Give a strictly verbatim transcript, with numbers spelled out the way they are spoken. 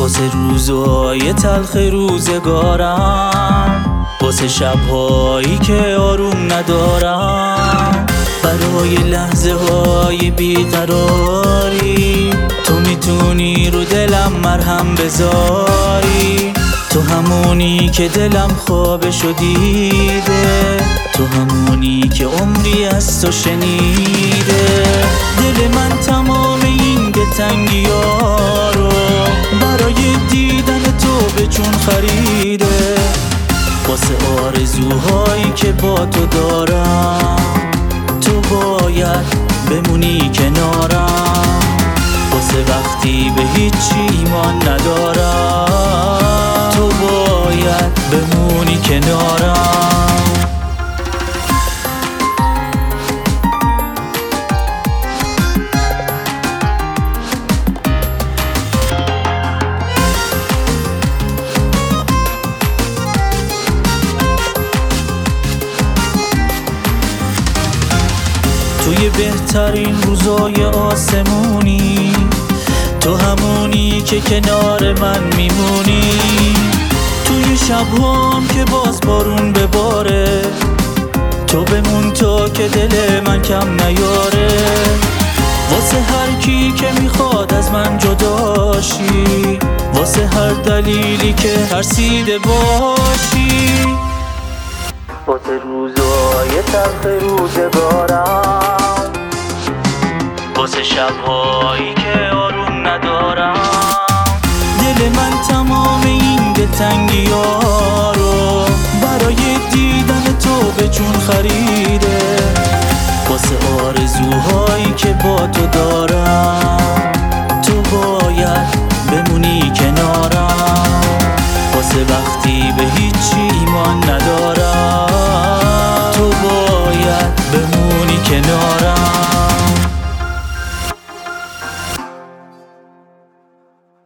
واسه روزای تلخ روزگارم، واسه شبهایی که آروم ندارم، برای لحظه های بیقراری تو میتونی رو دلم مرهم بذاری. تو همونی که دلم خوابشو دیده، تو همونی که عمری از تو شنیده. دل من تمام این دلتنگی‌ها رو برای دیدن تو به جون خریده، واسه آرزوهایی که با تو دارم تو باید بمونی کنارم، واسه وقتی به هیچی ایمان ندارم تو باید بمونی کنارم. توی بهترین روزای آسمونی تو همونی که کنار من میمونی، توی شبهام که باز بارون بباره تو بمون تا که دل من کم نیاره، واسه هر کی که میخواد از من جداشی، واسه هر دلیلی که ترسیده باشی، واسه روزای تلخ روزگارم، واسه شبهایی که آروم ندارم. دل من تمام این دلتنگی‌ها رو برای دیدن تو به جون خریده،